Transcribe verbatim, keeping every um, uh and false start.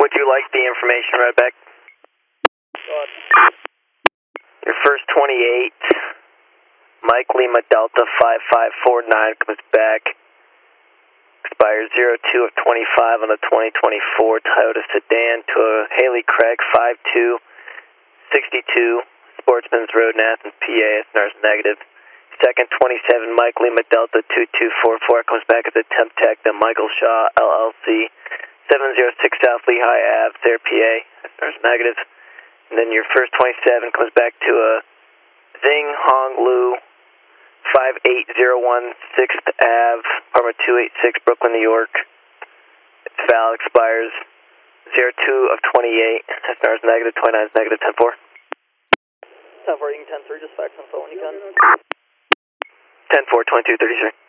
Would you like the information right back? God. Your first twenty-eight, Mike Lima Delta five five four nine comes back. Expires zero two of twenty-five on the twenty twenty-four Toyota sedan to a Haley Craig five two sixty-two, Sportsman's Road in Athens, P A. S N R's negative. Second twenty-seven, Mike Lima Delta two two four four comes back at the Temp Tech, the Michael Shaw L L C, seven oh six South Lehigh Ave, there, P A. S N R's negative. And then your first twenty-seven comes back to a Zing Hong Lu five eight zero one sixth Ave, apartment two eighty-six, Brooklyn, New York. Its val expires zero two of twenty-eight. S N R's negative, twenty-nine is negative, ten four. ten four, you can ten three, just fax info when you can. ten four, twenty-two thirty-three.